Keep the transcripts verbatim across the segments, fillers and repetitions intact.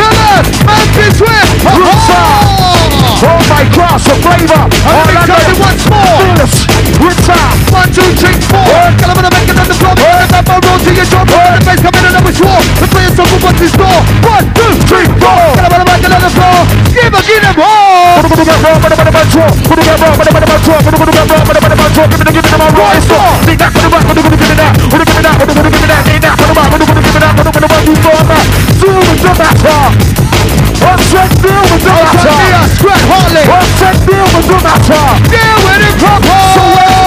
Tell us, Memphis Swift. Oh my gosh, a flavor. Let me tell you once more. One, two, three, four. Girl, I'm gonna make it on the floor. I'm gonna roll to your job. The bass come in and I was sure. The players don't move on this door. One, two, three, four. Girl, I'm gonna make it on the floor. Give a give them all. Give me the give me the right song. Give that for the back. Give me that. Give me that. Give me that. Give me that. Give me that for the back. Give me that. Give me that. Give me that. Do the matter. One set deal with the matter. Scrat Hartley. One set deal with the matter. Deal with it proper. So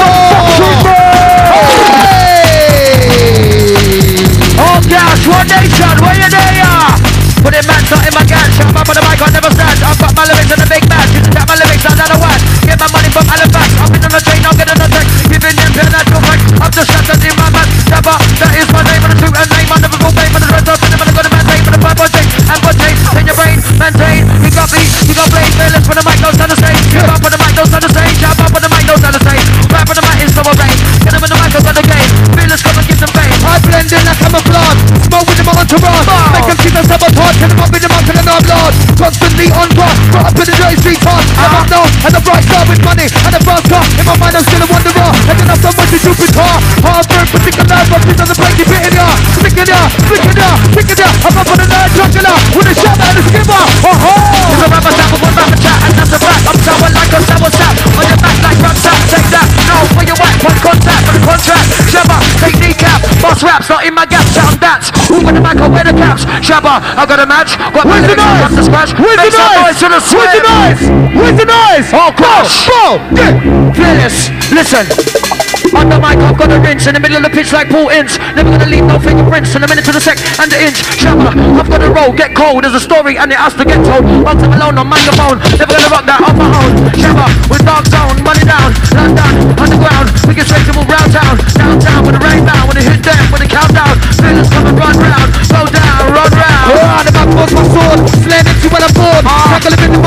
oh gosh, one nation, where you there? Put it man, not in my gun. Shut up on the mic, I never stand. I've got my lyrics in the big bag. You can tap my lyrics out of the wax. Get my money from Halifax. I've been on the train, I'm getting a text. Giving them pure natural facts. I'm just shattered in my man. Shabba, that is my name on the truth and name. I never full name on the rest of them. And I got a maintain for the purple thing. And what tape in your brain, maintain. You got me, you got blade. Fearless when the mic don't sound the same. Give up on the mic, don't sound the same. Jab up on the mic, don't sound the same. Rap on the mic is so arranged. Get them in the mic, I've got the game. Fearless, come and get some fame. I blend in like I'm a blonde. Smoke with them on entourage. Make them see the sabotage. Get them up in the mouth and I'm Lord. Constantly on guard. Brought up in the dirty street hard. I'm up now. And the bright star with money. And the fast car. In my mind I'm still a wanderer. And then I've done much to stupid car. Hard work, particular life. I'm just on the break. Keep hitting ya. Sticking ya. Flicking ya. Picking ya. I'm up on the nerd jugular. With a shot and a skipper. Oh ho. There's a rapper tap with one rapper chat. And that's a fact. I'm sour like a sour sap. On your back like run sap. Take that. No, where you at? One contact for the contract. Shabba. Take kneecap. Boss raps. Not in my gap. Sound dance. Who in the back? I wear the caps. Shabba. I got a match. Got Where's the noise? the scratch. Where's the noise? Where's the noise? Where's the noise? Oh gosh. Bro, yeah. Fearless, listen. On the mic, I've got a rinse in the middle of the pitch like Paul Ince. Never gonna leave no fingerprints in the minute to the sec and the inch. Shabba, I've got a roll, get cold. There's a story and it has to get told. I'm time alone on microphone. Never gonna rock that on my own. Shabba, with dark zone, money down, land down, underground. We get straight to move round town, downtown with the rain down. When it hit them, when it count down. Fearless come and run round, go down, run round. Oh, the back was my sword. Slaying into when I'm bored.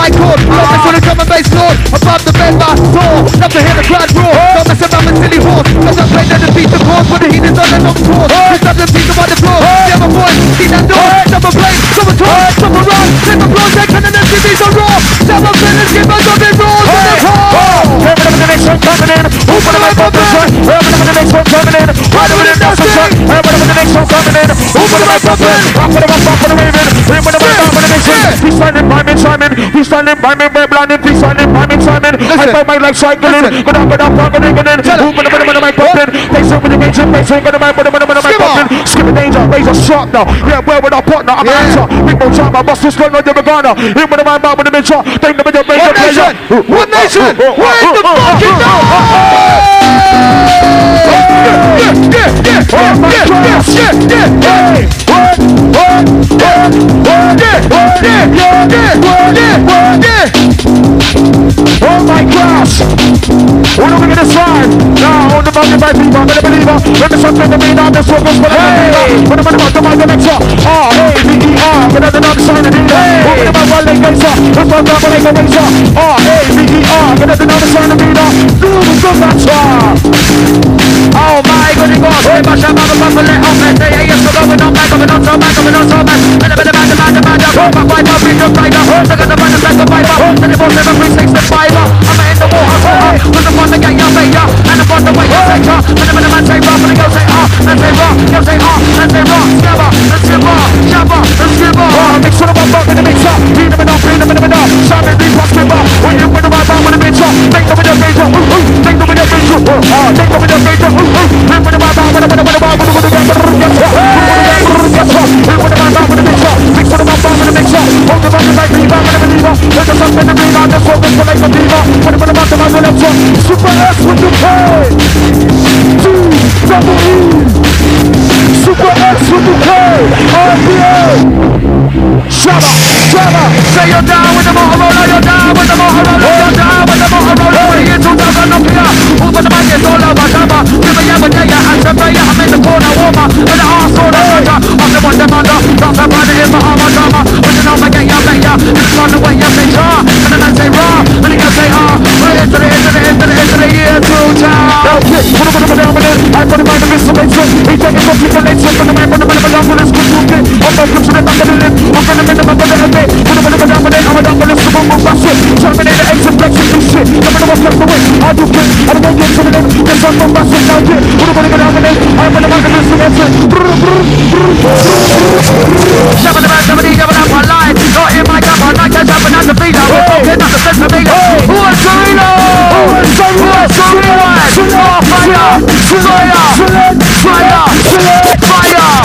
high chord. Don't mess with the drum and bass lord. Above the bed bar door. Love to hear the crowd roar. Don't mess around with silly horse. Cause I'm playing to beat the chords. When the heat is on and on tour. It's up to people on the floor. They have a voice. See that door. Some are playing. Some are talk. Some are run. Some are blow. They can and the T Vs are raw. Some are playing. Give us up in roars. In the car. Remember the next one coming in. Open the mic up this one. Remember the next one coming in. Right over the next one. Remember the next one coming in. Open the mic up this. Rock for the rock, rock for the raven. Remember the mic up for the next one. We standing by me, Simon. We standing by me, we're blinded. We standing by me, Simon. I find my life cycling. Go down, go down, go down, go down. Open the mic, the mic up in. Face over the major, face over the mic, the mic, the mic up in. Skip the danger, razor sharp now. Yeah, where with our partner, I'm an answer. Big Mo Chama, bust this gun on the Regana. Here with the man, with the mid-shot. Take the middle, razor, razor. One nation! Where's the fucking dog? Yeah, yeah, yeah, yeah, yeah, yeah, yeah, yeah. What? What? What? What? Yeah, yeah, yeah, yeah, yeah. Oh my gosh! What are we gonna sign? Now on the mountain by people, I'm a believer. Let me something to me now, this focus for the believer. Put them in the mouth, the mic, the next one. R A V E R, but that's another sign of the day. Open the mouth, one leg, laser. That's one down, one leg, laser. R A V E R, but that's another sign of the day. Do the good Oh my goodness, God, we must have a couple of offense. Hey, yes, we're going on, back, going on, so back, going on, so back. And a bit of man, the man, the man, the man, the man, the man, the man, the man, the man, the man, the man, the man, the man, the man, six, the five, I'm in the water, with the one that get your baby, and the one that wait your sector, and the man say rock, and the girl say ah, and say rock, girl say ah, and say rock, stabber, and skipper, shabber, and skipper. Oh, mix it up, I'm in the mixer. Beat them in off, beat them in the middle. Shot and beat, rock, skipper. When you win the right back with the mixer, take them with the major, take them with the major, oh, take them with the major, hit with the right back with the with the bar, with the with the yes, yes, hit with the right back with the mixer, mix with the right back with the mixer, hold the button like Viva, with the believer, let the sun spin the Viva, just focus for like a Viva, put it with the bottom of the left one, Super S with the K, two, double E, Super S with the K, R P A, Shabba, Shabba, say you're down with the Motorola, you're down with the Motorola, you're down with the Motorola, we're here to down on Nokia, open the mic, it's all over, Shabba, give me a banana, and some prayer, I'm in the corner, warmer, and the arse on the soldier, I'm the one that under, drop the body in my armor, drama, when you know I get your better, and it's on the way, you say jar, and then I say raw, and then you say ah, we're into the, into the, into the, into the year two time. Okay, put him on the down with it, I put him on the installation, he take it from people, let's check on the man, put him on the down with his good toolkit, I'm not good to the back of the lip, I'm gonna make them up on the head, put him on the down with it, I'm a down with it, super move, that's it, terminate the exit, flex it, do shit, I'm gonna walk up the way, I do quick, I don't want to get to the lip, this one from that's it, now get, put him on the down with it, I'm gonna make them listen, that's it, Shabba the man, shabba the devil up on line, not in my cup, I like that jumping out the feet, I'm walking up the steps of me, who is Serena? Who is Serena? Serena? Fire! Fire! Fire! Fire!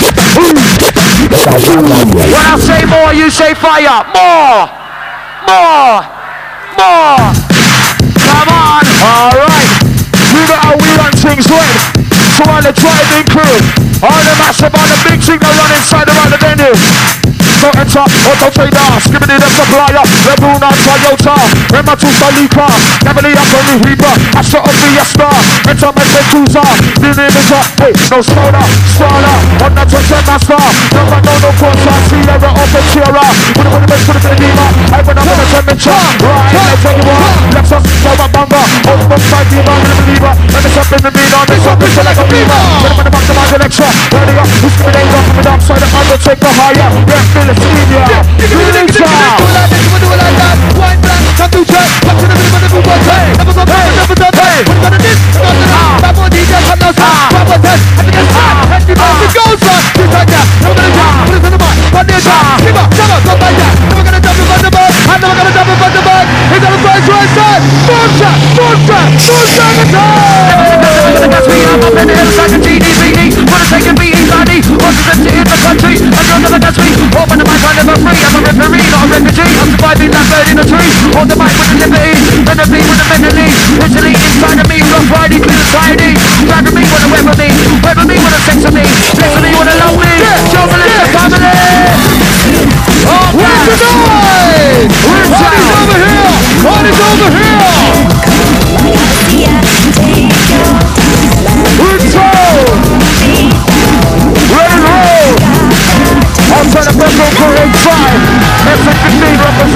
When I say more, you say fire. More! More! More! Come on! alright, we got how we run things right, so on the driving crew, all the massive on the big thing that run inside around the venue. So enter, auto trader, skibbity the supplier, Rebuna, Toyota, Rema to Salika, Heavily up on the Reaper, Astro of the Fiesta, enter Metro Cruiser, the name is up, hey, no soda, starter, on the Twitter master, never know no quarter, Sierra of the Sierra, with the money to the Benima, I went up on the temperature, right, let's take you on, let's us go a banga, over the side, the man, the believer, let me step in the beat on, let's up, it's like a beaver, let me back to my direction, ready up, who's coming in, from the upside, the Undertaker higher, yeah, Philip Senior, Ninja, do it like that, white, black, come to check, come to the middle of the boot, hey, never go back, never done, hey, we're gonna this, we're gonna that, that one D J, come now, stop, pop a test, and against that, and you know it goes on, just like that, never gonna jump, put it in the mic, put it in the mic, give up, come on, come like that, never gonna jump in front of the bug, I'm never gonna jump in front of the bug, he's on the price right side, boom shot, boom shot, boom shot, it's on! That's me, I'm up in the inside the G D B D, wanna take a B E I D, what's the in the country, and you're never catch me, open the mic, I'm never free, I'm a referee, not a refugee, I'm surviving that bird in a tree, hold the mic with the liberty, and the beat with the melody, Italy inside of me, rough riding, clean and tidy, driving me, wanna wear with me, wear with me, wanna sex with me, sex with me, wanna love me, juggling the family, oh, where's the noise? Where's Party's over here, party's over here, outside of Metro Parade five, S F fifteen represent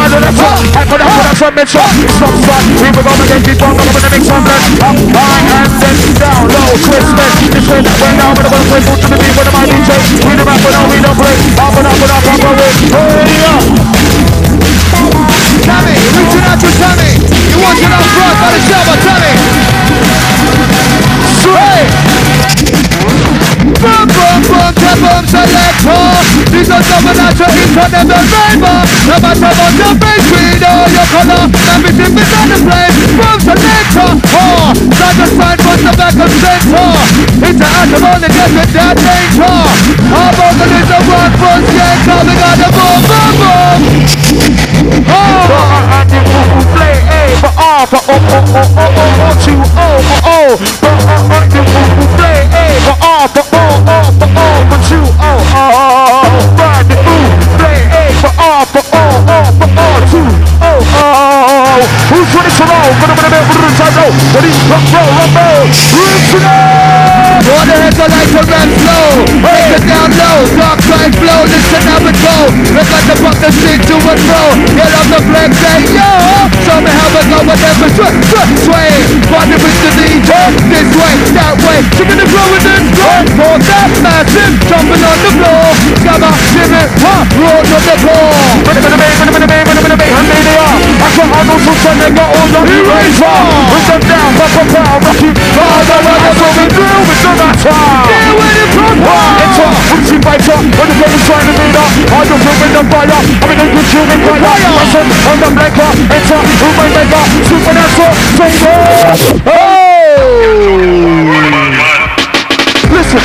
man on the top. I put up with a trumpet shot. Stop, stop. We were going against this one. I'm gonna make something. Up high and then down low. Christmas. This way that way now. But I'm gonna play food to the beat. One of my D Js. We the rap, but now we don't play. Up and up and up and up. Hey up. Tammy, reaching out to Tammy. You want to know front by the shower, Tammy. Hey. Boom, boom, boom, tap boom, selector. These are double natural hits on them, the rainbow. No matter what your face, we know your color. Everything beside the place. Boom, selector. Oh, not the sign from the back of center. It's an atom on the death with that danger. Our vocal is the one for skate coming on the boom, boom, boom. Oh, play A for R for O, O, O, O, O, O, two, O, O, O. Play A for R for O, O, for O, for two, O, O. Ride the ooh. Play A for R for O, O, for O, two, O, O. Who's ready to roll? Put them in the middle, put them inside roll. Ready, rock, roll, rock, roll. Ready to roll. What the heck I like to rap slow. Break it down low, dark side flow. Listen up and go. Look like the fuck the shit to and fro. Get up the flex, say yo. Show me how we go with them, but sway, sway, sway. Party with the D J. This way, that way. Chicken the flow with this flow. For that massive, jumping on the floor. Come on, give it, huh? Roll on the floor. Put them in the bay, put them in the bay, put them in the bay. How many they are? I saw Arnold Schwarzenegger, they got all the eraser. Put them down, pop, pop, pop, rocky. Father, that's what we do with the matter. Yeah, where you from? Enter, Uchi fighter, when the game is trying to beat up. I don't feel with the fire. I'm in a good tune in fire. Listen, on the blanker, enter, who my maker, supernatural, finger. Oh! Listen.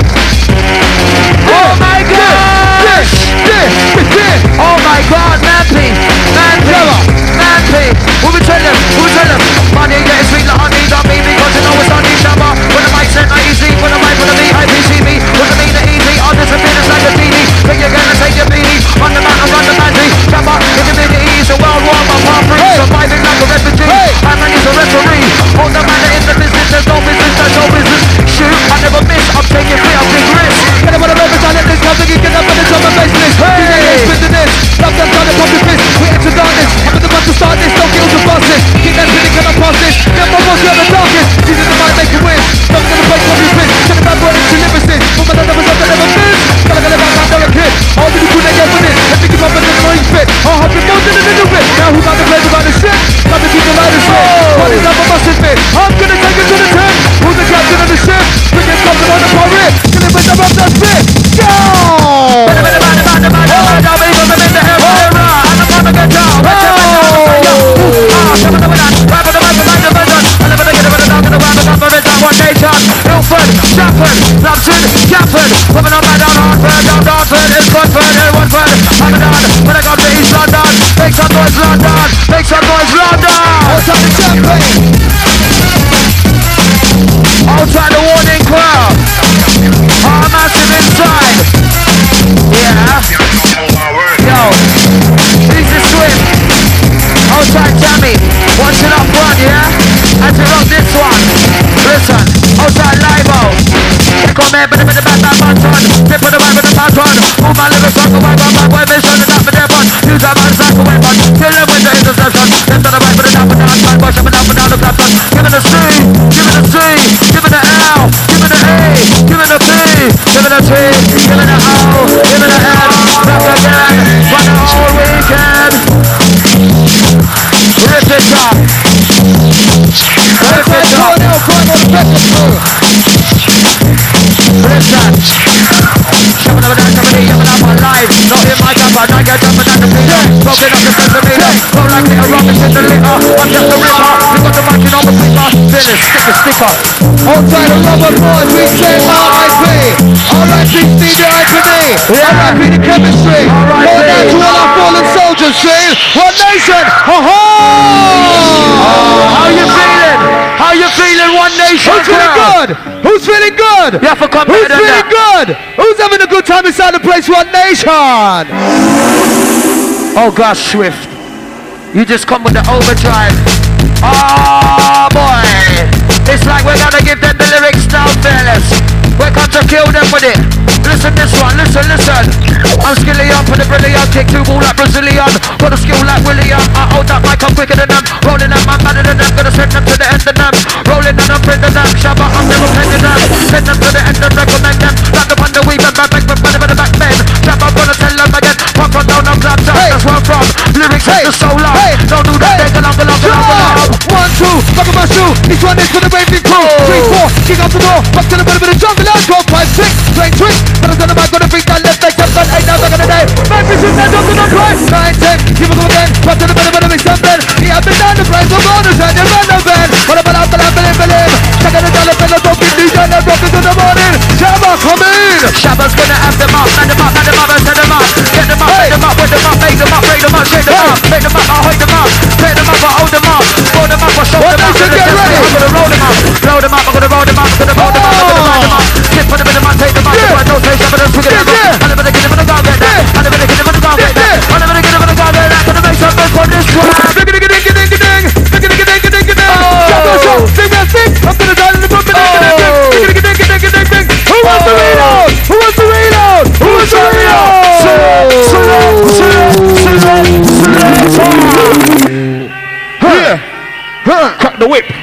Oh my God! This, this, this, this. Oh my God, Nappy! Nappy! Nappy! Who will tell them? Who will tell them? Money getting sweet like honey, don't mean because you know it's on each number. When the mic set, not easy. When the mic, when the V I P C me. When the mean, the easy. All this a business like a T V. Think you're gonna take your beanie. On the mountain, run the manty. Jump up, in the middle east. A world war, my palm free. Surviving like a refugee. I'm man is a referee. Hold the man in the business. There's no business, there's no business. Shoot, I never miss. I'm taking free, I'm big risk. Get up on the river, silent this. Come to get up on the top of baseless. Hey! Spin this. Love them, trying to pump the fist. We enter darkness. I'm the one to start this. Don't kill the bosses. Keep that spinning, can I pass this? Never was you the darkest. These are the mind make you win. Don't gonna break what you spin. Tell them I'm running to limousine. But my love is up to never miss. Gotta get about my dollar kid. All the people they get with it. Let me give up a little more fit. I'll hop in more than a little bit. Now who got the play about the shit? Got the people out of shit. What is up a massive fit? I'm gonna take it to the ten. Who's the captain of the ship? Bring it coming on the pirate. Kill it with the rub that spit. Go! Ilford, Stafford, Lambton, Gafford, coming on by down Hartford, down Dartford, in Watford, in Watford, Hamadan, when I got to East London, make some noise London, make some noise London! Outside the champagne! Outside the warning crowd! Oh, massive inside! Yeah! Yo! Easy Swift! Outside Tammy! Watch it up front, yeah? As we rock this one! Listen! Outside Livo! Come here, but the back back button. Tip of the right with the pattern. Move my lyrics on the right, my my way mission is up for their fun. Use our minds like a weapon. Kill them with the interception. Left on the right with the up and down. Try push up and up and down the platform. Give it a C, give it a C, give it a L, give it a A, give it a P, give it a T, give it a O, give it a L. Back again, run the whole weekend. Rip it up. Rip it up. Listen, shoving up and down, shoving up and up alive. Not in my jumper, I get jumping down the finger. Broken up the centimeter, roll like little rockets in the litter. I'm just a ripper, we got the marking on the paper. Finish, stick the sticker. Outside the rubber boys, we say, oh, I P. R I P Stevie I to me. R I P the chemistry. Hold down to all our fallen soldiers, see? One nation. Ha ha! How you feeling? How you feeling, One Nation? Who's feeling good? Who's feeling good? You have to come Who's better than feeling good? Who's having a good time inside the place? One Nation. Oh gosh, Swift. You just come with the overdrive. Oh boy. It's like we're gonna give them the lyrics now, fellas. We're going to kill them with it. Listen this one, listen, listen. I'm skilly up for the brilliant. Kick two ball like Brazilian. Got a skill like William. I hold that mic, I'm quicker than them. Rolling them, I'm better than them. Gonna send them to the end of them. Rolling and I'm friending them. Shabba, I'm never pending them. Send them to the end and recommend them. Like the one that we've been back, back, back, back, back, back, men. Jab, I'm gonna tell them again. Pop on down, I'm glad that that's where I'm from. Lyrics hey. Is so loud. Hey. Don't do that, hey. They can long, long, long, long. One, two, back of my shoe. This one is for the raving crew. Three, four, kick out the door. Back to the bottom of the jungle. Let's go. Five, six, playing tricks. But I'm gonna back on the feet. That left leg, seven, eight, now back on the day. Memphis is that up to the price. Nine, ten, keep it going again. Back to the bottom of the mix something. He has been down the price of bonus and you're relevant. What about I'm gonna believe, believe. Check out the dollar, better don't be D J. Now drop into the morning. Shabba, come in. Shabba's gonna have them up, man them up, man them up, and set them up. Get them up, hey. Get them up, wet them up, make them up, break them up, shake them hey. Up. Make them up, I'll hold them up. Play them up, I'll hold them up. Roll them up, I'll show them up. Get ready. I'm gonna roll them up. Roll them up, I'm gonna roll them up. I'm gonna roll them up, I'm gonna roll them up. Tip for them in the mud, take them up. Don't say Shabba, don't swing it up. I'm gonna get them in the ground, get that. I'm gonna get them in the ground, get that. I'm gonna get them in the ground, get that. I'm gonna make some noise for this one. Ding, ding, ding, ding, ding, ding, ding. Ding, ding, ding, ding, ding, ding. Shabba, shot, sing that thing. I'm gonna die in the book. Ding, ding, ding, ding, ding, ding, ding, ding. Who wants to reload? Who wants to reload? Who wants to reload? Yeah. Cut the whip.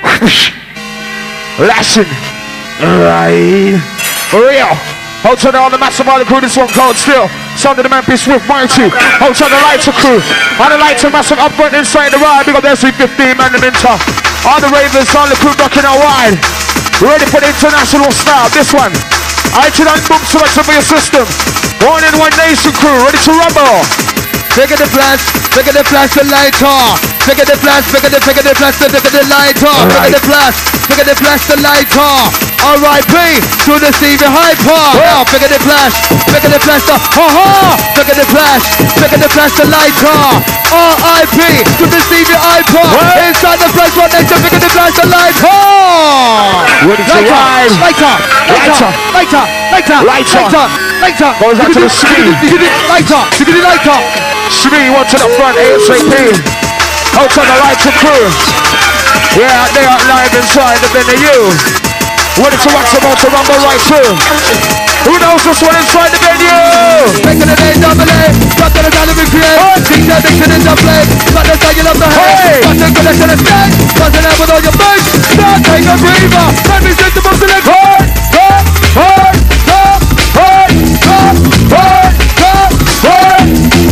Lashing. Right. Real. Hold on all the massive all the crew, this one called still. Sound of the man be swift, mighty. Hold on the lights crew. All the lights are massive up front inside the ride. Big up there, fifteen man the minter. All the ravens, all the crew rocking out wide. Ready for the international style. This one. I should unboom selection for your system. One in One Nation crew, ready to rumble. Figure the flash, figure the flash, the lighter. Figure the flash, figure the figure the flash, the figure the lighter. Figure the flash, figure the flash, the lighter. R I P to the Stevie Hyper. Now figure the flash, figure the flash, the ha ha. Figure the flash, figure the flash, the lighter. R I P to the Stevie Hyper. Inside the flash, One Nation, figure the flash, the lighter. Lighter, lighter, lighter, lighter, lighter, lighter, lighter. Goes out to the screen. Lighter, lighter, lighter. Shmi, one to the front, ASAP. Out on the lighter crew. Yeah, they are live inside the venue. Ready to watch them out to rumble right through. Who knows this one inside the venue? Making the day double A. Got to the sound of the create. D J mixing in the play. Got the style you love the hate. Got the collection of stage. Buzzing out with all your face. Start take a breather. Let me sit the most in the court. Hard, hard, hard, hard, hard, hard, hard, hard.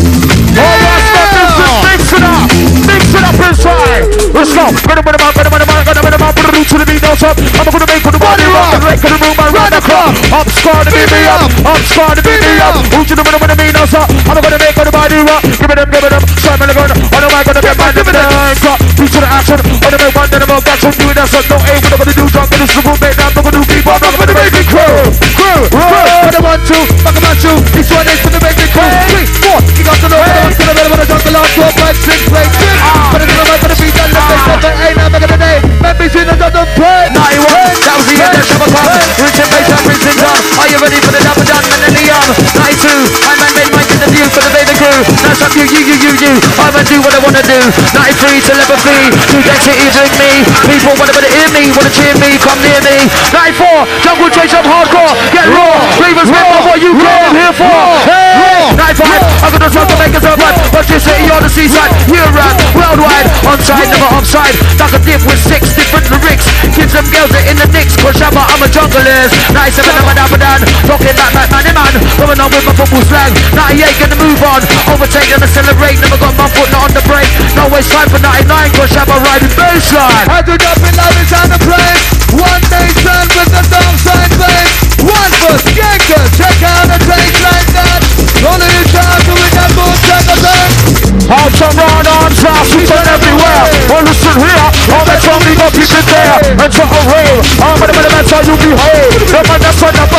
Mix it up, mix it up inside. Let's go. Gonna put them up, gonna put them up, gonna put them up. Put it to the beat, no stop. I'm gonna make the body rock. The break of the room, I run the clock. I'm scared to beat me up. I'm scared to beat me up. Who's you doing with me, no stop? I'm gonna make the body rock. Give it up, give it up. Simon the gun. On the mic, gonna get my dividend. Beat to the action. On the make one, then I'm gonna get some doing that. So no aim, we're gonna do drunk. This is the room, mate. I'm gonna do people. I'm gonna make it crew. Crew, crew. For the one, two, back of my shoe. This one is for the make it crew. Three, four. You got to know what I'm gonna do. When I jump along, four, five, six, eight, six. But it's gonna for the beat and the face of the eight. Now back of the day. Memphis in the double play. ninety-one, that was the end of Shabba Club. Richard Bass and Princeton John. Are you ready for the double down and the neon? ninety-two, I man made my interview for the baby crew. Now stop you, you, you, you, you. I'm gonna do what I wanna do. ninety-three to level three. Two density drink me. People wanna wanna hear me, wanna cheer me, come near me. ninety-four, jungle chase up hardcore. Get raw. Ravens remember what you came here for. Hey, ninety-five, I'm gonna try to make us a run. Watch your city on the seaside. Year round, worldwide. Onside, never offside. Like a dip with six different lyrics. Kids and girls are in the Knicks. Cause Shabba, I'm a junglist. ninety-seven, I'm a Dabadan. Talking like that man, man. Going on with my football slang. ninety-eight, gonna move on. Overtake, gonna celebrate. Never got my foot, not on the brake. No waste time for ninety-nine. Cause Shabba riding baseline. I do not be love inside the place. One nation with the downside face. One for skankers. Check out a place like that. Only the time to win that boat, check a thing. Hearts and round arms, fast, we turn everywhere. Well, listen here, all that family got people there. And to a rail, I'm gonna make that's how you behave. The man that's on the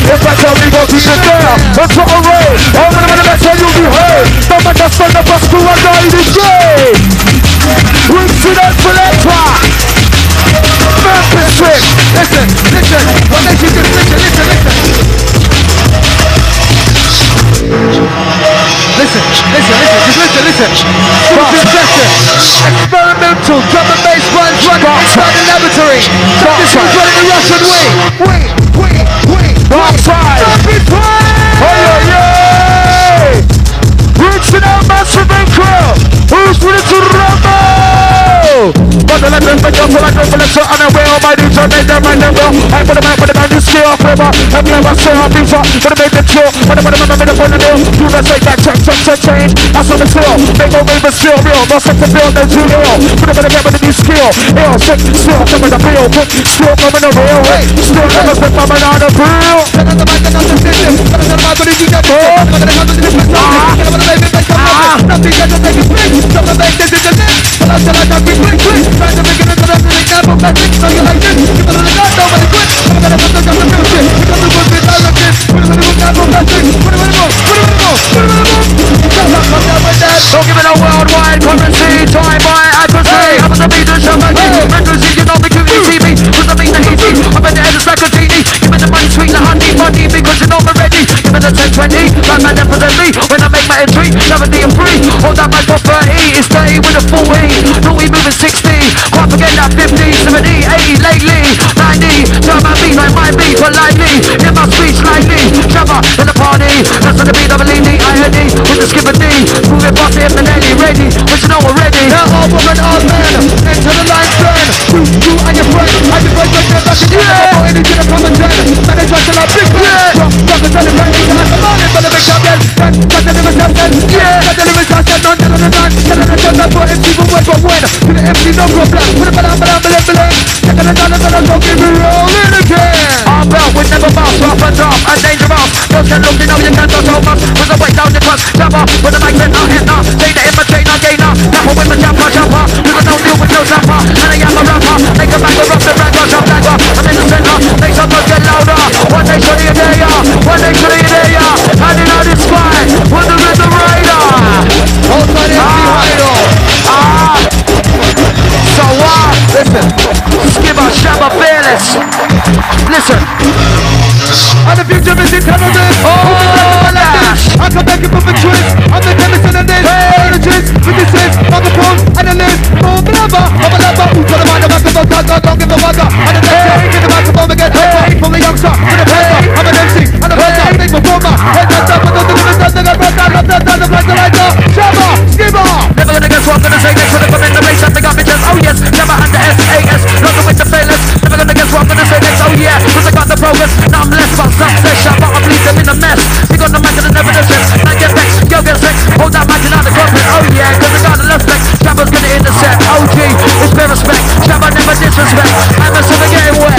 In fact, I'll be going to the there. That's what I'm right. I'm gonna make the best one you'll be heard. Don't make us stand up as to a guy this day. Rinse it out for later. Memphis Swift. Listen, listen. One nation, just listen, listen, listen. Listen, listen, listen, just listen, listen. Future session. Experimental drum and bass runs running inside the laboratory. This was running the Russian way. Wait, wait, wait. Outside. Up in play. Oh yeah, yeah. Reaching out massive incredible. Who's ready to rumble? But the legend for you, for I know for the shot, and I wear all my dudes, I make them right now, well. I put them out, put them out, this year, forever. Have you ever seen our pizza? But I made them chill, but I put them out, I'm in the front of the hill. Do not say that, check, check, check, change. I saw the still, they gon' make me still real. No sex to build, no too ill. Put them in the game with a new skill. Ill, sick, still, coming to feel. Quick, still coming to real. Hey, still never spent my man on the grill. Check out the mic and understand it. But I'm not going to do that. I'm going to have to do this myself. I'm going to make it make some noise. Nothing can take a spring. Some of make this is the next. But I'm still like I'm quick, quick, quick. Trying to make it into the really camel magic. So you like this. You better not know what it's with. I'm going to have to come to feel shit. You come to work with direction. Put it in the camel magic. Put it in the move. Put it in the move. Put it in the move. Come on, come down with that. Don't give it a worldwide currency. Time by accuracy. I'm gonna be the shaman. Accuracy, you know me, you see me. Cause I mean the easy. I'm in the head, it's like a genie. Give me the money, sweet, the honey, money. Because you know me ready. Give me the ten twenty. Like man, that present me. When I make my entry, seventy and free. Hold that mic for thirty. It's thirty with a full E. No, we moving sixty. Can't forget that fifty, seventy, eighty, lately. ninety. Turn my beat like my beat, but lightly. Hear my speech lightly. Shabba in the party. That's on the beat, double E D, I heard E. With the skipper D. Move it, boss it, and then ready. But you know already. Now all woman, all men. Into the line turn. You, you and your friend. And your friend right there back in the yeah. Go into the common ten. Man, they try to like big man. Drop, drop the ten and bang. You can have some money, but the big champion. Then, got the limit champion. Yeah. Got the limit champion. None, none, none, none. Tell them to turn that for M C for win, but win. To the M C, no problem. Put it back, back, back, back. Check it out, down, down, don't give me rolling again. Our belt with never bounce, rough and tough, and dangerous. Don't get looked, you know you can't go so much. With the weight down your trust, jump up. With the mic, then not hit now. Say the imitator, gainer. Napper with the jumper, jumper. You can don't deal with no jumper. And I am a rapper. Make a back, rough the back, jump back up. I'm in the center. Make some noise, get louder. One day, show you there, yeah. One day, show you there, yeah. Handing out the sky. With the rhythm rider. Hold on, M C Rider. Ah. So what? Listen. Skipper, Shabba, fearless. Listen. And the future is intelligent. Oh, lash. I come back and put the twist. I'm the chemist and the this. Energist, physicist, microphone, analyst. Oh, blabber, I'm a lover. Who's got a mind about the book? I don't give a bugger. And the next day, get the microphone again. Hey, from the youngster to the pastor. I'm an M C and a pastor. Big performer. Head that's up, but don't do the stuff. I love that, I love that, I love that. Shabba, Skipper. Never gonna guess what I'm gonna say next. When I come in the race, I think I'll be just, oh yes. Never had the S A S. Nothing with the failures. Never gonna guess what I'm gonna say next. Oh yeah. Cause I got the progress. Now I'm less about success. Shabba, I bleed them in a mess. You got the mic and the never the sense. Now get vexed, yo get sex. Hold that mic and out the conference. Oh yeah. Cause I got the left respect. Shabba's gonna intercept. O G, it's bare respect. Shabba never disrespect. I'm a sinner getting wet.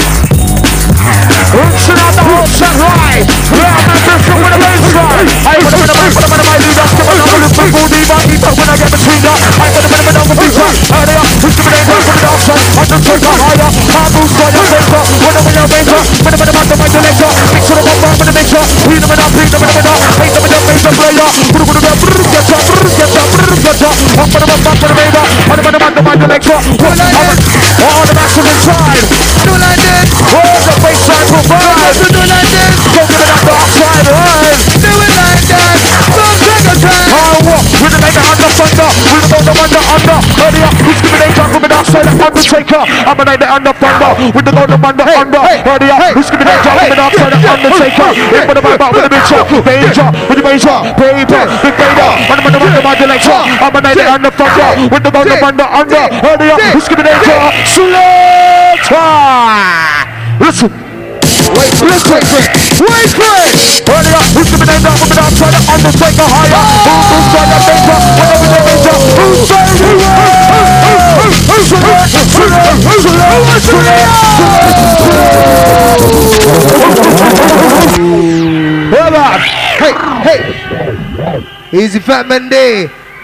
Rinsing out the whole set right. Yeah, I'm not just with a baseline. I put them in the back, put them in the mic, lead up. Give a number to people, leave on, keep up when I get between ya. I put them in the middle of the feature. Earlier, who's giving it, who's giving it outside. I'm just taking higher. I'm boost on your center. When I'm in your major. Put them in the back of my selector. Mix to the one bar with the mixer. Beat them in up, beat them in the middle. Beat them in the major player. Put them in the brrr, get up, brrr, get up, brrr, get up. I'm put them up, back with the major. Put them in the back of my selector. Put them on the massive inside. Do like this. Oh, the baseline provides. Do like this. Don't give it up the outside line. Do it like that. Don't take a time. Oh, what? With the mega under thunder. With the golden under under. Earlier, who's giving a jump from it outside the Undertaker? I'm a night under thunder. With the golden under under. Earlier, who's giving a jump from it outside the Undertaker? In with the back with the major. Major. With the major. Paper. Big Vader. I'm a night under lecture. I'm a night under thunder. With the golden under under. Earlier, who's giving a jump? Slaughter. Listen. Wait for it, wait for it, wait for it! Earlier, who's giving a jump from it outside the Undertaker higher? Who's got the major? Who's the major? Who's saying who? Who's the major? Who's the major? Hey, hey! Easy Fat Man Day.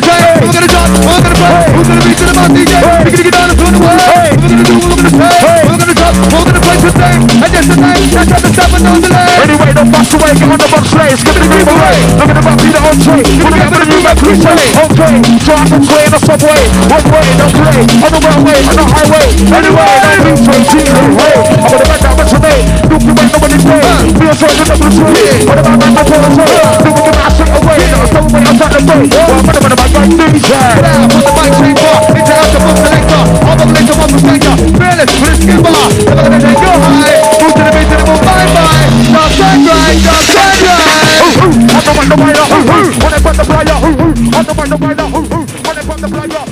gonna train, we're gonna jump, we're gonna play. Who's gonna beat to the mountain, D J? We're gonna get down and throw the way. We're gonna do, we're gonna say. We're gonna jump, we're gonna play today. And yesterday, that's how the stop and no delay. Anyway, don't box away, get on the box play. Skip the green away. Look at the box, see the entree. We're gonna get the new back, please say. Okay, so I can play in the subway. One way, don't play. On the railway, on the highway. Anyway, don't be so cheap. Hey, I'm gonna back down what's your name. Look, you ain't nobody play. Be a soldier, double tree. What about my mother, what I'm saying? Look at the mask, straight away. Some way outside the way. Well, I'm gonna back right D J. Now, put the mic changer into out the book selector. I'm gonna let the one protector. Fearless with a skin bar. Never gonna take you high. Move to the beat to the move, bye bye. Dark side right, dark side right. On the one, the rider. On the one, the rider. On the one, the rider. On the one, the rider.